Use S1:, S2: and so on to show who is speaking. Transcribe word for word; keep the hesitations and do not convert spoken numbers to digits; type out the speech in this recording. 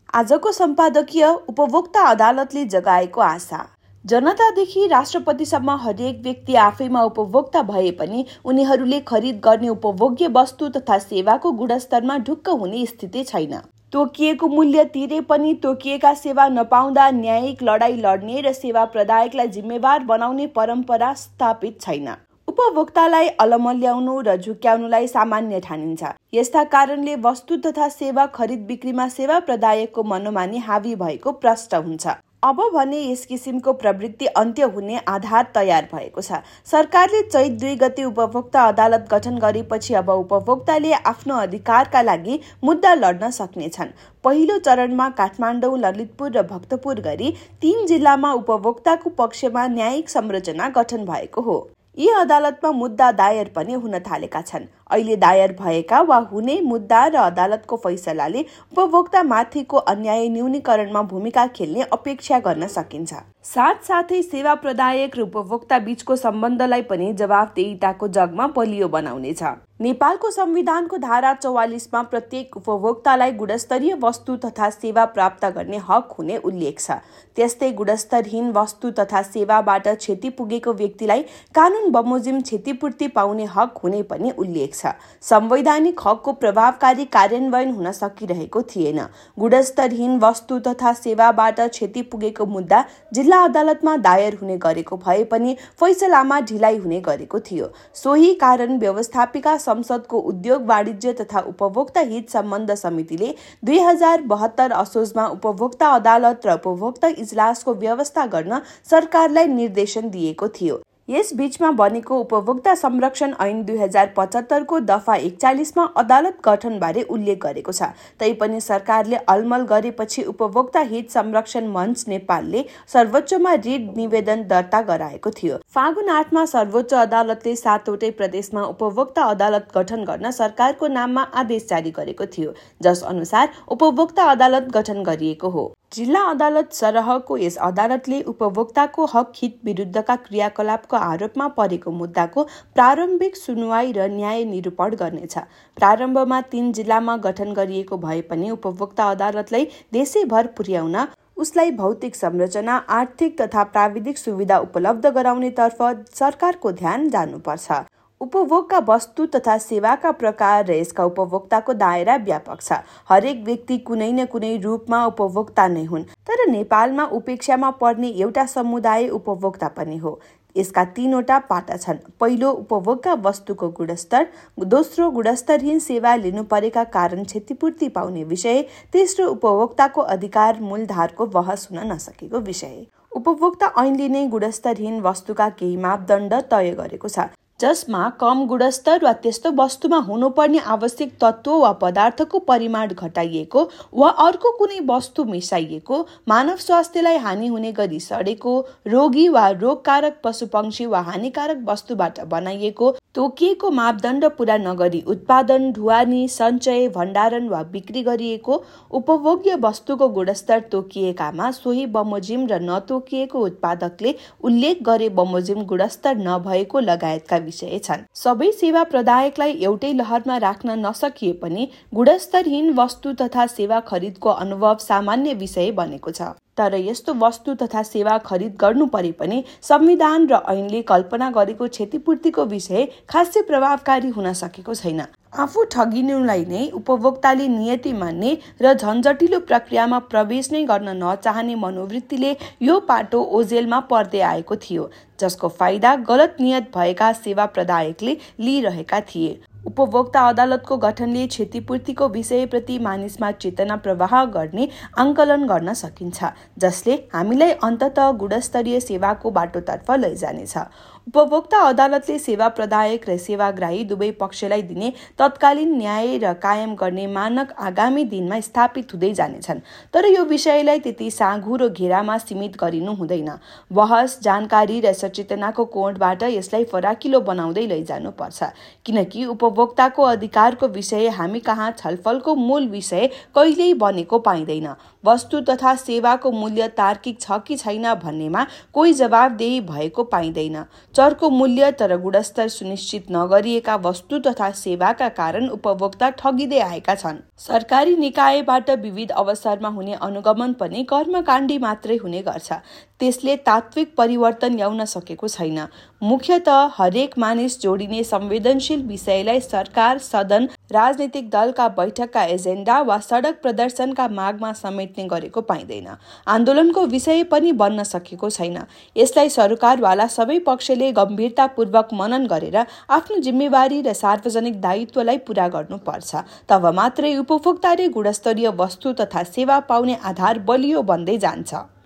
S1: आजको सम्पादकीय उपभोक्ता अदालतले जगाएको आशा। जनतादेखि राष्ट्रपतिसम्म हरेक व्यक्ति आफैमा उपभोक्ता भए पनि उनीहरूले खरिद गर्ने उपभोग्य वस्तु तथा सेवाको गुणस्तरमा ढुक्क हुने स्थिति छैन। तोकिएको मूल्य तिरे पनि तोकिएका सेवा नपाउँदा न्यायिक लडाई लड्ने र सेवा प्रदायकलाई जिम्मेवार बनाउने परम्परा स्थापित छैन। उपभोक्तालाई अलमल्याउनु र झुक्याउनुलाई सामान्य ठानिन्छ। यस्ता कारणले वस्तु तथा सेवा खरिद बिक्रीमा सेवा प्रदायकको मनोमानी हावी भएको प्रष्ट हुन्छ। अब भने यस किसिमको प्रवृत्ति अन्त्य हुने आधार तयार भएको छ। सरकारले चैत दुई गते उपभोक्ता अदालत गठन गरेपछि अब उपभोक्ताले आफ्नो अधिकारका लागि मुद्दा लड्न सक्नेछन्। पहिलो चरणमा काठमाडौँ, ललितपुर र भक्तपुर गरी तीन जिल्लामा उपभोक्ताको पक्षमा न्यायिक संरचना गठन भएको हो। यी अदालतमा मुद्दा दायर पनि हुन थालेका छन्। अहिले दायर भएका वा हुने मुद्दा र अदालतको फैसलाले उपभोक्ता माथिको अन्याय न्यूनीकरणमा भूमिका खेल्ने अपेक्षा गर्न सकिन्छ। साथसाथै सेवा प्रदायक र उपभोक्ता बीचको सम्बन्धलाई पनि जवाफदेहिताको जगमा बलियो बनाउनेछ। नेपालको संविधानको धारा चौवालिसमा प्रत्येक उपभोक्तालाई गुणस्तरीय वस्तु तथा सेवा प्राप्त गर्ने हक हुने उल्लेख छ। त्यस्तै गुणस्तरहीन वस्तु तथा सेवाबाट क्षति पुगेको व्यक्तिलाई कानून बमोजिम क्षतिपूर्ति पाउने हक हुने पनि उल्लेख छ। संवैधानिक हकको प्रभावकारी कार्यान्वयन हुन सकिरहेको थिएन। गुणस्तरहीन वस्तु तथा सेवाबाट क्षति पुगेको मुद्दा जिल्ला अदालतमा दायर हुने गरेको भए पनि फैसलामा ढिलाइ हुने गरेको थियो। सोही कारण व्यवस्थापिका संसदको उद्योग, वाणिज्य तथा उपभोक्ता हित सम्बन्ध समितिले दुई हजार बहत्तर असोजमा उपभोक्ता अदालत र उपभोक्ता इजलासको व्यवस्था गर्न सरकारलाई निर्देशन दिएको थियो। यस बीचमा बनेको उपभोक्ता संरक्षण ऐन दुई हजार पचहत्तरको दफा एकचालिसमा अदालत गठनबारे उल्लेख गरेको छ। तैपनि सरकारले अलमल गरेपछि उपभोक्ता हित संरक्षण मञ्च नेपालले सर्वोच्चमा रिट निवेदन दर्ता गराएको थियो। फागुन आठमा सर्वोच्च अदालतले सातवटै प्रदेशमा उपभोक्ता अदालत गठन गर्न सरकारको नाममा आदेश जारी गरेको थियो, जस अनुसार उपभोक्ता अदालत गठन गरिएको हो। जिल्ला अदालत सरहको यस अदालतले उपभोक्ताको हक हित विरुद्धका क्रियाकलापको आरोपमा परेको मुद्दाको प्रारम्भिक सुनवाई र न्याय निरूपण गर्नेछ। प्रारम्भमा तीन जिल्लामा गठन गरिएको भए पनि उपभोक्ता अदालतलाई देशैभर पुर्याउन उसलाई भौतिक संरचना, आर्थिक तथा प्राविधिक सुविधा उपलब्ध गराउनेतर्फ सरकारको ध्यान जानुपर्छ। उपभोगका वस्तु तथा सेवाका प्रकार र यसका उपभोक्ताको दायरा व्यापक छ। हरेक व्यक्ति कुनै न कुनै रूपमा उपभोक्ता नै हुन्, तर नेपालमा उपेक्षामा पर्ने एउटा समुदाय उपभोक्ता पनि हो। यसका तीनवटा पाटा छन्। पहिलो, उपभोगका वस्तुको गुणस्तर। दोस्रो, गुणस्तरहीन सेवा लिनु परेका कारण क्षतिपूर्ति पाउने विषय। तेस्रो, उपभोक्ताको अधिकार मूलधारको बहस हुन नसकेको विषय। उपभोक्ता ऐनले नै गुणस्तरहीन वस्तुका केही मापदण्ड तय गरेको छ, जसमा कम गुणस्तर वा त्यस्तो वस्तुमा हुनुपर्ने आवश्यक तत्त्व वा पदार्थको परिमाण घटाइएको वा अर्को कुनै वस्तु मिसाइएको, मानव स्वास्थ्यलाई हानि हुने गरी सडेको, रोगी वा रोगकारक पशुपक्षी वा हानिकारक वस्तुबाट बनाइएको, तोकिएको मापदण्ड पूरा नगरी उत्पादन, ढुवानी, सञ्चय, भण्डारण वा बिक्री गरिएको, उपभोग्य वस्तुको गुणस्तर तोकिएकामा सोही बमोजिम र नतोकिएको उत्पादकले उल्लेख गरे बमोजिम गुणस्तर नभएको लगायतका विषय छन्। सबै सेवा प्रदायकलाई एउटै लहरमा राख्न नसकिए पनि गुणस्तरहीन वस्तु तथा सेवा खरिदको अनुभव सामान्य विषय बनेको छ। तर यस्तो वस्तु तथा सेवा खरिद गर्नु परे पनि संविधान र ऐनले कल्पना गरेको क्षतिपूर्तिको विषय खासै प्रभावकारी हुन सकेको छैन। आफू ठगिनुलाई नै उपभोक्ताले नियति मान्ने र झन्झटिलो प्रक्रियामा प्रवेश नै गर्न नचाहने मनोवृत्तिले यो पाटो ओझेलमा पर्दै आएको थियो, जसको फाइदा गलत नियत भएका सेवा प्रदायकले लिइरहेका थिए। उपभोक्ता अदालतको गठनले क्षतिपूर्तिको विषयप्रति मानिसमा चेतना प्रवाह गर्ने आंकलन गर्न सकिन्छ, जसले हामीलाई अन्ततः गुणस्तरीय सेवाको बाटोतर्फ लैजानेछ। उपभोक्ता अदालतले सेवा प्रदायक र सेवाग्राही दुवै पक्षलाई दिने तत्कालीन न्याय र कायम गर्ने मानक आगामी दिनमा स्थापित हुँदै जानेछन्। तर यो विषयलाई त्यति साँघुरो घेरामा सीमित गरिनु हुँदैन। बहस, जानकारी र सचेतनाको कोणबाट यसलाई फराकिलो बनाउँदै लैजानु पर्छ, किनकि उपभोक्ताको अधिकारको विषय हामी कहाँ छलफलको मूल विषय कहिल्यै बनेको पाइँदैन। वस्तु तथा सेवाको मूल्य तार्किक छ कि छैन भन्नेमा कोही जवाबदेही भएको पाइँदैन। चर्को मूल्य तर गुणस्तर सुनिश्चित नगरिएका वस्तु तथा सेवाका कारण उपभोक्ता ठगिँदै आएका छन्। सरकारी निकायबाट विविध अवसरमा हुने अनुगमन पनि कर्मकाण्डी मात्रै हुने गर्छ। त्यसले तात्विक परिवर्तन ल्याउन सकेको छैन। मुख्यतः हरेक मानिस जोडिने संवेदनशील विषयलाई सरकार, सदन, राजनीतिक दलका बैठकका एजेन्डा वा सडक प्रदर्शनका मागमा समेट्ने गरेको पाइँदैन। आन्दोलनको विषय पनि बन्न सकेको छैन। यसलाई सरकारवाला सबै पक्षले गम्भीरतापूर्वक मनन गरेर आफ्नो जिम्मेवारी र सार्वजनिक दायित्वलाई पूरा गर्नुपर्छ। तब मात्रै उपभोक्ताले गुणस्तरीय वस्तु तथा सेवा पाउने आधार बलियो बन्दै जान्छ।